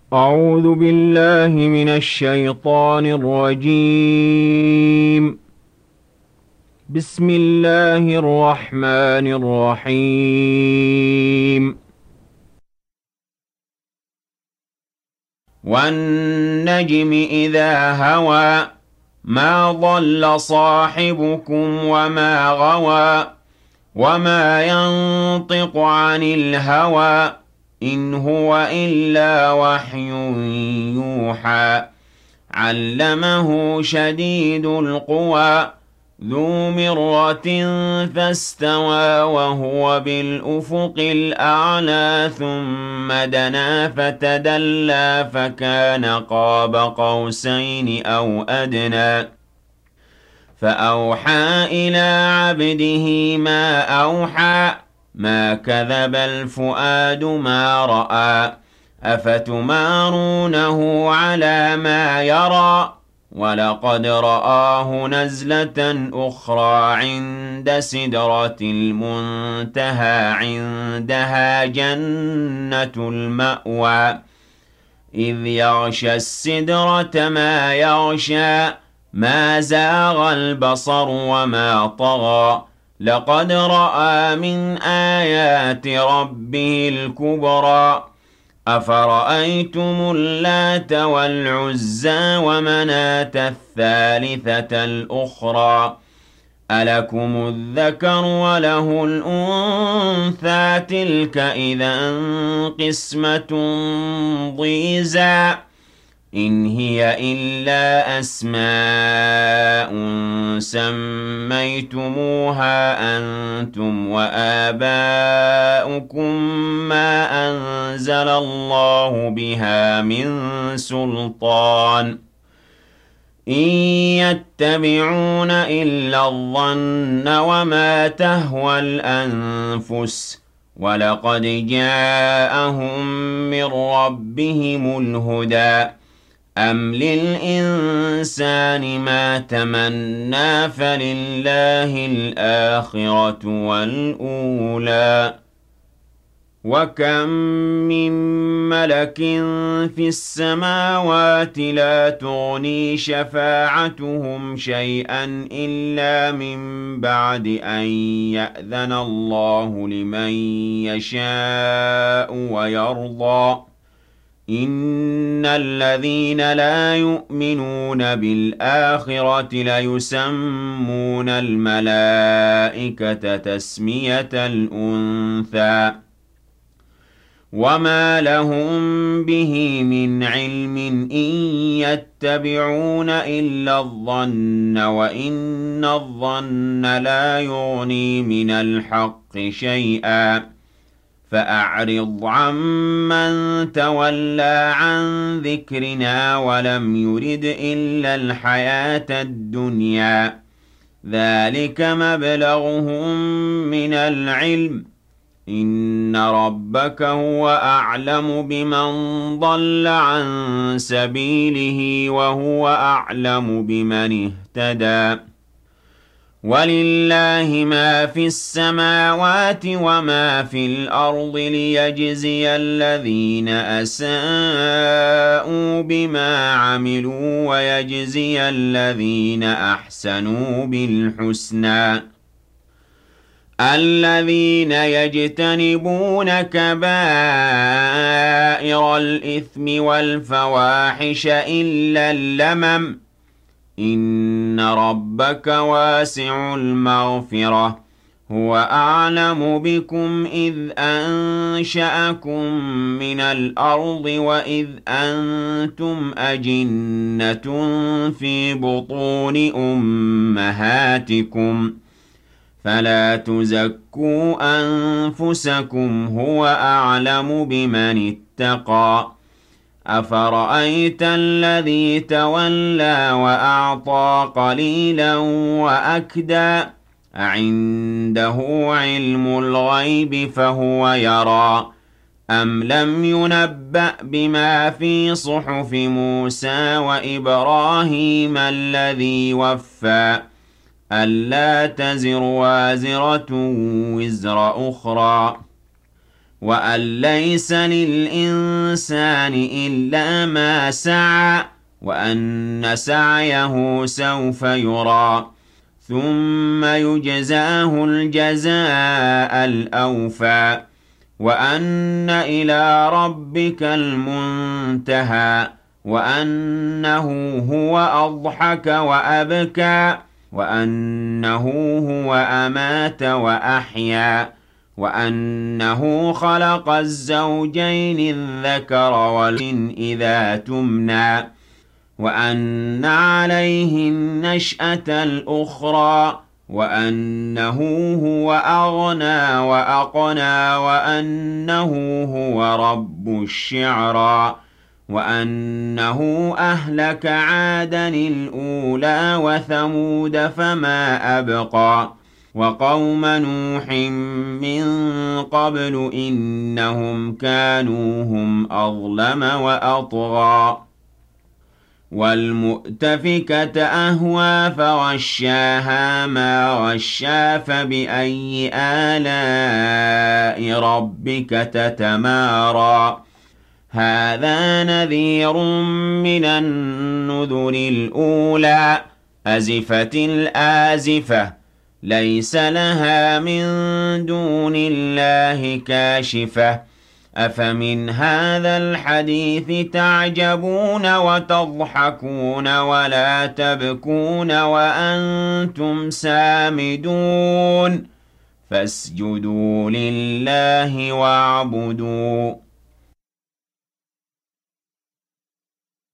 أعوذ بالله من الشيطان الرجيم. بسم الله الرحمن الرحيم. والنجم إذا هوى ما ضل صاحبكم وما غوى وما ينطق عن الهوى إن هو إلا وحي يوحى علمه شديد القوى ذو مرة فاستوى وهو بالأفق الأعلى ثم دنا فتدلى فكان قاب قوسين أو أدنى فأوحى إلى عبده ما أوحى ما كذب الفؤاد ما رأى أفتمارونه على ما يرى ولقد رآه نزلة أخرى عند سدرة المنتهى عندها جنة المأوى إذ يغشى السدرة ما يغشى ما زاغ البصر وما طغى لقد رأى من آيات ربه الكبرى أفرأيتم اللات والعزى ومناة الثالثة الأخرى ألكم الذكر وله الأنثى تلك إذا قسمة ضيزى إن هي إلا أسماء سميتموها أنتم وآباؤكم ما أنزل الله بها من سلطان إن يتبعون إلا الظن وما تهوى الأنفس ولقد جاءهم من ربهم الهدى أم للإنسان ما تمنى فلله الآخرة والأولى وكم من ملك في السماوات لا تغني شفاعتهم شيئا إلا من بعد أن يأذن الله لمن يشاء ويرضى إن الذين لا يؤمنون بالآخرة ليسمون الملائكة تسمية الأنثى وما لهم به من علم إن يتبعون إلا الظن وإن الظن لا يغني من الحق شيئا فأعرض عمن تولى عن ذكرنا ولم يرد إلا الحياة الدنيا ذلك مبلغهم من العلم إن ربك هو أعلم بمن ضل عن سبيله وهو أعلم بمن اهتدى ولله ما في السماوات وما في الأرض ليجزي الذين أساءوا بما عملوا ويجزي الذين أحسنوا بالحسنى الذين يجتنبون كبائر الإثم والفواحش إلا اللمم إن ربك واسع المغفرة هو أعلم بكم إذ أنشأكم من الأرض وإذ أنتم أجنة في بطون أمهاتكم فلا تزكوا أنفسكم هو أعلم بمن اتقى أفرأيت الذي تولى وأعطى قليلا وأكدى أعنده علم الغيب فهو يرى أم لم ينبأ بما في صحف موسى وإبراهيم الذي وفى ألا تزر وازرة وزر أخرى وأن ليس للإنسان إلا ما سعى وأن سعيه سوف يرى ثم يجزاه الجزاء الأوفى وأن إلى ربك المنتهى وأنه هو أضحك وأبكى وأنه هو أمات وأحيا وأنه خلق الزوجين الذكر والأنثى إذا تمنى وأن عليه النشأة الأخرى وأنه هو أغنى وأقنى وأنه هو رب الشعرى وأنه أهلك عادا الأولى وثمود فما أبقى وقوم نوح من قبل إنهم كانوا هم أظلم وأطغى والمؤتفكة أهوى فغشاها ما غشا فبأي آلاء ربك تتمارى هذا نذير من النذر الأولى أزفت الآزفة ليس لها من دون الله كاشفة أفمن هذا الحديث تعجبون وتضحكون ولا تبكون وأنتم سامدون فاسجدوا لله واعبدوا